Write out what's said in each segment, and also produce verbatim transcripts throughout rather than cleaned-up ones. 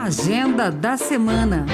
Agenda da semana.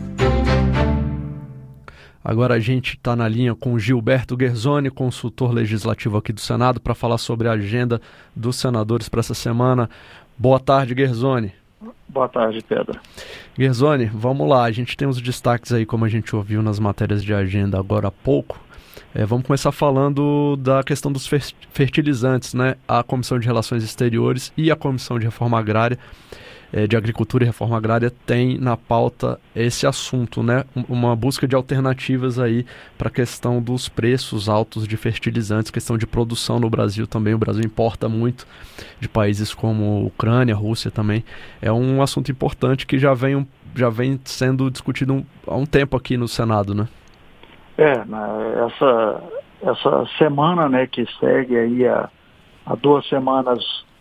Agora a gente está na linha com Gilberto Guerzoni, consultor legislativo aqui do Senado, para falar sobre a agenda dos senadores para essa semana. Boa tarde, Guerzoni. Boa tarde, Pedro. Guerzoni, vamos lá. A gente tem os destaques aí, como a gente ouviu nas matérias de agenda agora há pouco. É, vamos começar falando da questão dos fertilizantes, né? A Comissão de Relações Exteriores e a Comissão de Reforma Agrária, é, de Agricultura e Reforma Agrária, tem na pauta esse assunto, né? Uma busca de alternativas aí para a questão dos preços altos de fertilizantes, questão de produção no Brasil também. O Brasil importa muito de países como Ucrânia, Rússia também. É um assunto importante que já vem, já vem sendo discutido um, há um tempo aqui no Senado, né? É, essa, essa semana, né, que segue aí a, a duas semanas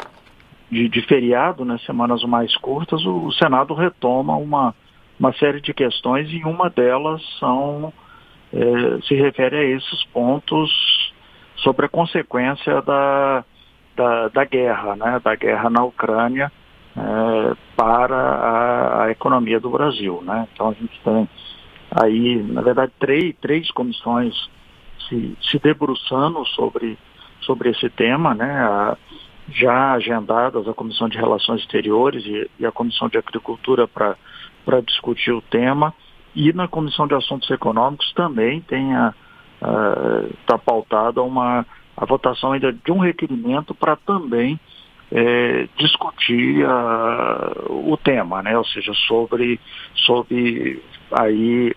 de, de feriado, né, semanas mais curtas, o, o Senado retoma uma, uma série de questões e uma delas são, é, se refere a esses pontos sobre a consequência da, da, da guerra, né, da guerra na Ucrânia é, para a, a economia do Brasil, né? Então a gente tem aí, na verdade, três, três comissões se, se debruçando sobre, sobre esse tema, né? A, já agendadas a Comissão de Relações Exteriores e, e a Comissão de Agricultura para discutir o tema, e na Comissão de Assuntos Econômicos também tem a, está pautada uma, a votação ainda de um requerimento para também é, discutir a, o tema, né? Ou seja, sobre, sobre aí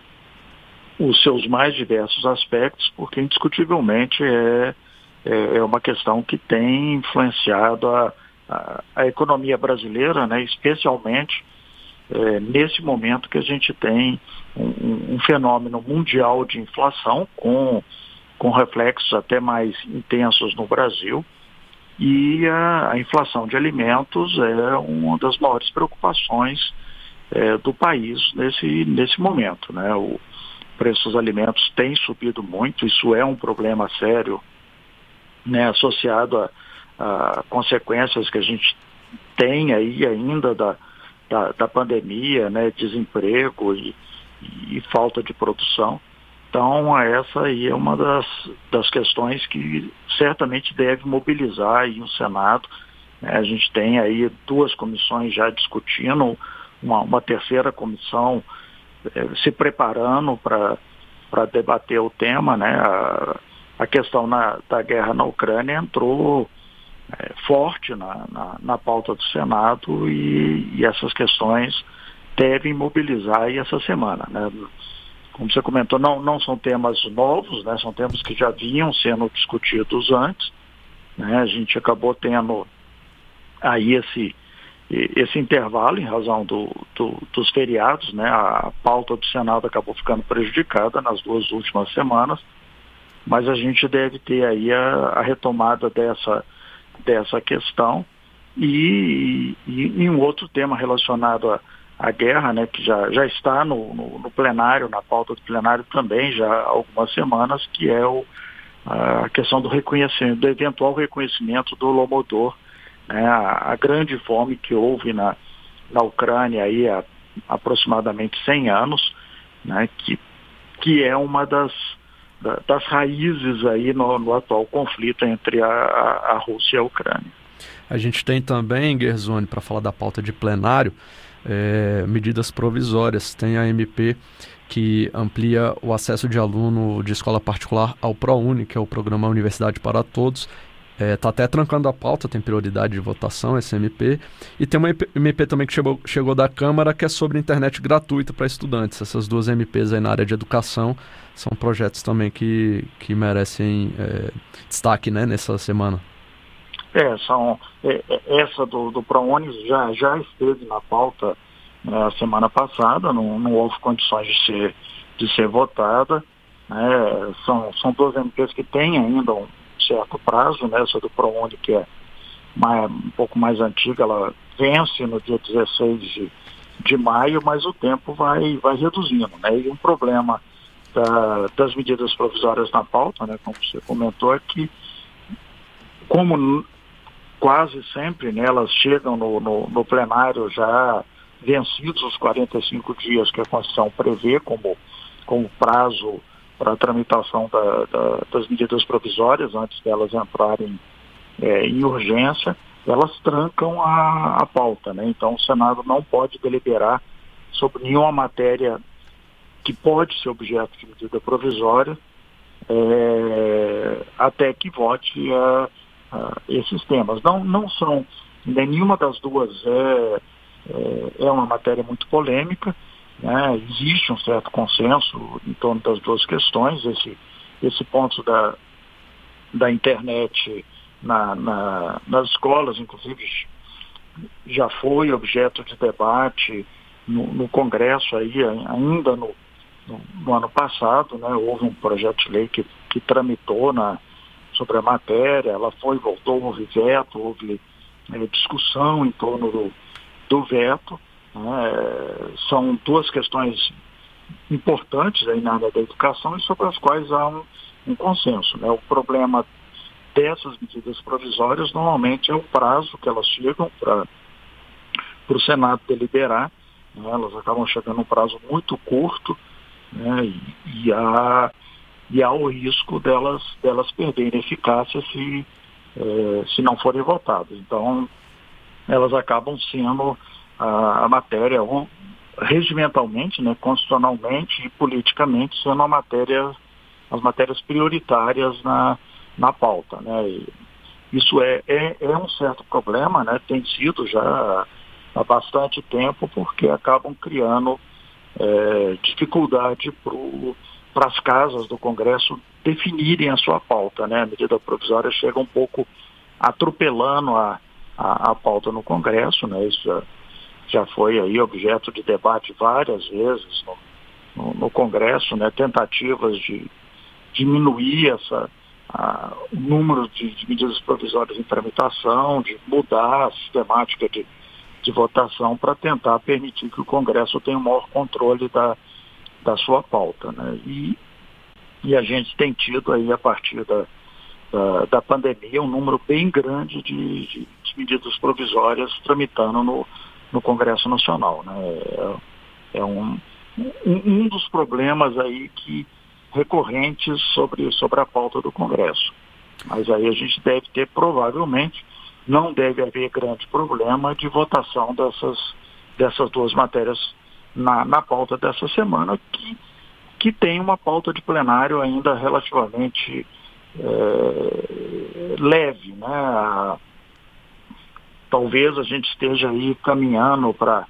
os seus mais diversos aspectos, porque indiscutivelmente é, é, é uma questão que tem influenciado a, a, a economia brasileira, né? Especialmente é, nesse momento que a gente tem um, um fenômeno mundial de inflação com, com reflexos até mais intensos no Brasil, e a, a inflação de alimentos é uma das maiores preocupações É, do país nesse, nesse momento, né? O preço dos alimentos tem subido muito, isso é um problema sério, né, associado a, a consequências que a gente tem aí ainda da, da, da pandemia, né, desemprego e, e falta de produção. Então essa aí é uma das, das questões que certamente deve mobilizar aí o Senado, né? A gente tem aí duas comissões já discutindo, Uma, uma terceira comissão eh, se preparando para debater o tema, né? A, a questão na, da guerra na Ucrânia entrou eh, forte na, na, na pauta do Senado e, e essas questões devem mobilizar aí essa semana, né? Como você comentou, não, não são temas novos, né? São temas que já vinham sendo discutidos antes, né? A gente acabou tendo aí esse esse intervalo em razão do, do, dos feriados, né? A pauta do Senado acabou ficando prejudicada nas duas últimas semanas, mas a gente deve ter aí a, a retomada dessa, dessa questão e, e, e um outro tema relacionado à, à guerra, né? Que já, já está no, no, no plenário, na pauta do plenário também já há algumas semanas, que é o, a questão do reconhecimento, do eventual reconhecimento do Holodomor, né, a, a grande fome que houve na, na Ucrânia aí há aproximadamente cem anos, né, que, que é uma das, da, das raízes aí no, no atual conflito entre a, a, a Rússia e a Ucrânia. A gente tem também, Guerzoni, para falar da pauta de plenário, é, medidas provisórias. Tem a M P que amplia o acesso de aluno de escola particular ao ProUni, que é o Programa Universidade para Todos. Está é, até trancando a pauta, tem prioridade de votação, esse M P. E tem uma M P também que chegou, chegou da Câmara, que é sobre internet gratuita para estudantes. Essas duas M Ps aí na área de educação são projetos também que, que merecem é, destaque, né, nessa semana. É, são, é, essa do, do ProUni já, já esteve na pauta na né, semana passada, não, não houve condições de ser, de ser votada. Né, são, são duas M Ps que têm ainda um certo prazo, né? Essa do ProUni, que é mais, um pouco mais antiga, ela vence no dia dezesseis de, de maio, mas o tempo vai, vai reduzindo, né? E um problema da, das medidas provisórias na pauta, né, como você comentou, é que, como quase sempre, né, elas chegam no, no, no plenário já vencidos os quarenta e cinco dias que a Constituição prevê como, como prazo para a tramitação da, da, das medidas provisórias, antes delas entrarem é, em urgência, elas trancam a, a pauta, né? Então o Senado não pode deliberar sobre nenhuma matéria que pode ser objeto de medida provisória é, até que vote a, a esses temas. Não, não são, nenhuma das duas é, é, é uma matéria muito polêmica, né? Existe um certo consenso em torno das duas questões. Esse, esse ponto da, da internet na, na, nas escolas, inclusive, já foi objeto de debate no, no Congresso aí, ainda no, no, no ano passado, né? Houve um projeto de lei que, que tramitou na, sobre a matéria, ela foi, voltou, houve veto, houve é, discussão em torno do, do veto. É, são duas questões importantes aí na área da educação e sobre as quais há um, um consenso, né? O problema dessas medidas provisórias normalmente é o prazo que elas chegam para o Senado deliberar, né? Elas acabam chegando num prazo muito curto, né? e, e, há, e há o risco delas, delas perderem eficácia se, é, se não forem votadas. Então elas acabam sendo a, a matéria, ou, regimentalmente, né, constitucionalmente e politicamente, sendo a matéria, as matérias prioritárias na, na pauta, né? E isso é, é, é um certo problema, né? Tem sido já há bastante tempo, porque acabam criando é, dificuldade para as casas do Congresso definirem a sua pauta, né? A medida provisória chega um pouco atropelando a, a, a pauta no Congresso, né? Isso já, já foi aí objeto de debate várias vezes no, no, no Congresso, né? Tentativas de diminuir essa, a, o número de, de medidas provisórias em tramitação, de mudar a sistemática de, de votação para tentar permitir que o Congresso tenha o maior controle da, da sua pauta, né? E, e a gente tem tido aí, a partir da, da, da pandemia, um número bem grande de, de, de medidas provisórias tramitando no, no Congresso Nacional, né? É, é um, um, um dos problemas aí que recorrentes sobre, sobre a pauta do Congresso. Mas aí a gente deve ter, provavelmente, não deve haver grande problema de votação dessas, dessas duas matérias na, na pauta dessa semana, que, que tem uma pauta de plenário ainda relativamente é, leve, né? A, talvez a gente esteja aí caminhando para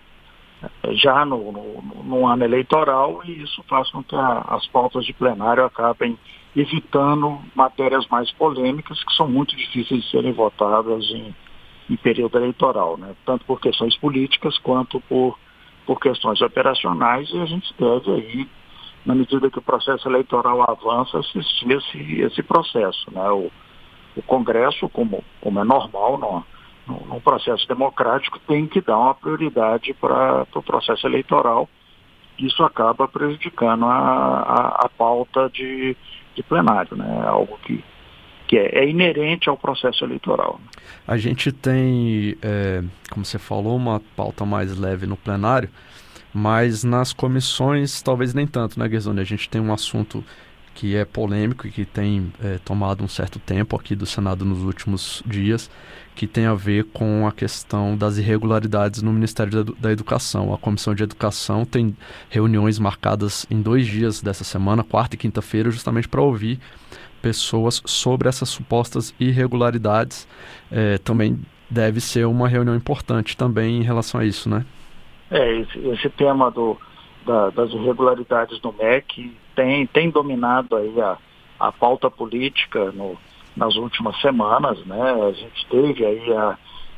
já no, no, no ano eleitoral, e isso faz com que a, as pautas de plenário acabem evitando matérias mais polêmicas, que são muito difíceis de serem votadas em, em período eleitoral, né? Tanto por questões políticas quanto por, por questões operacionais, e a gente deve aí, na medida que o processo eleitoral avança, assistir esse, esse processo, né? O, o Congresso, como, como é normal, não no processo democrático, tem que dar uma prioridade para o pro processo eleitoral. Isso acaba prejudicando a, a, a pauta de, de plenário, né? Algo que, que é, é inerente ao processo eleitoral. A gente tem, é, como você falou, uma pauta mais leve no plenário, mas nas comissões talvez nem tanto, né, Guerzoni? A gente tem um assunto que é polêmico e que tem é, tomado um certo tempo aqui do Senado nos últimos dias, que tem a ver com a questão das irregularidades no Ministério da, da Educação. A Comissão de Educação tem reuniões marcadas em dois dias dessa semana, quarta e quinta-feira, justamente para ouvir pessoas sobre essas supostas irregularidades. É, também deve ser uma reunião importante também em relação a isso, né? É, esse, esse tema do, da, das irregularidades do M E C tem, tem dominado aí a, a pauta política no, nas últimas semanas, né? A gente teve aí a,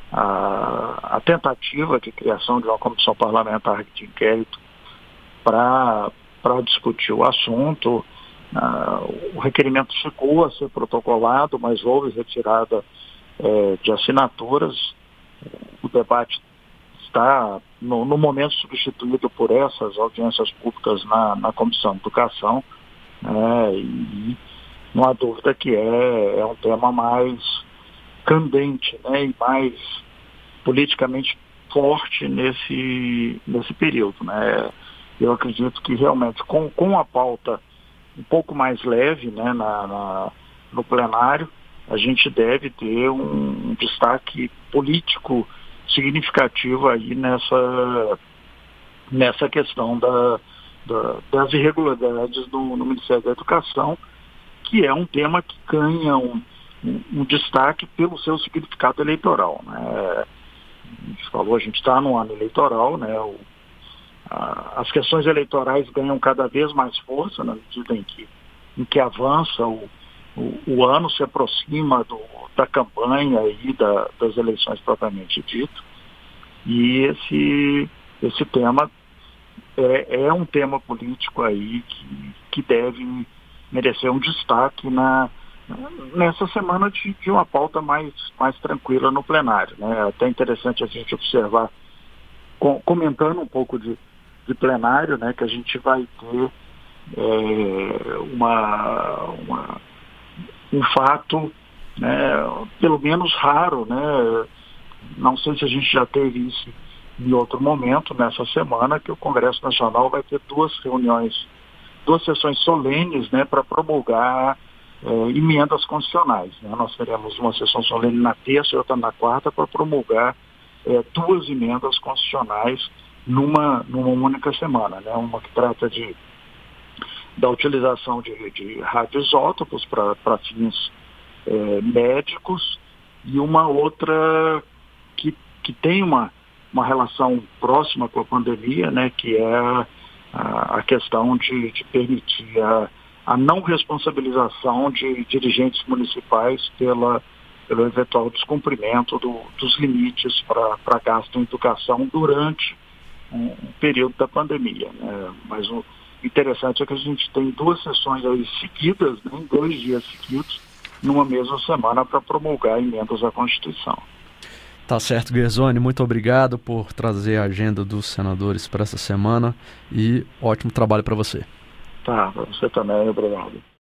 a, a tentativa de criação de uma comissão parlamentar de inquérito para discutir o assunto. Uh, o requerimento chegou a ser protocolado, mas houve retirada uh, de assinaturas. O debate está, no, no momento, substituído por essas audiências públicas na, na Comissão de Educação, né? E não há dúvida que é, é um tema mais candente, né? E mais politicamente forte nesse, nesse período, né? Eu acredito que realmente com, com a pauta um pouco mais leve, né, na, na, no plenário, a gente deve ter um, um destaque político significativo aí nessa, nessa questão da, da, das irregularidades no, no Ministério da Educação, que é um tema que ganha um, um, um destaque pelo seu significado eleitoral, né? A gente falou, a gente está no ano eleitoral, né? O, a, as questões eleitorais ganham cada vez mais força na medida em que, em que avança o, o, o ano, se aproxima do, da campanha e da, das eleições propriamente dito. E esse, esse tema é, é um tema político aí que, que deve merecer um destaque na, nessa semana de, de uma pauta mais, mais tranquila no plenário, né? É até interessante a gente observar, com, comentando um pouco de, de plenário, né, que a gente vai ter é, uma, uma, um fato, né, pelo menos raro, né? Não sei se a gente já teve isso em outro momento nessa semana, que o Congresso Nacional vai ter duas reuniões, duas sessões solenes, né, para promulgar eh, emendas constitucionais, né? Nós teremos uma sessão solene na terça e outra na quarta para promulgar eh, duas emendas constitucionais numa, numa única semana, né? Uma que trata de, da utilização de, de radioisótopos para fins eh, médicos, e uma outra que, que tem uma, uma relação próxima com a pandemia, né, que é a, a questão de, de permitir a, a não responsabilização de dirigentes municipais pela, pelo eventual descumprimento do, dos limites para gasto em educação durante um, um período da pandemia, né? Mas o interessante é que a gente tem duas sessões aí seguidas, né, em dois dias seguidos, numa mesma semana, para promulgar emendas à Constituição. Tá certo, Guerzoni, muito obrigado por trazer a agenda dos senadores para essa semana e ótimo trabalho para você. Tá, para você também, obrigado.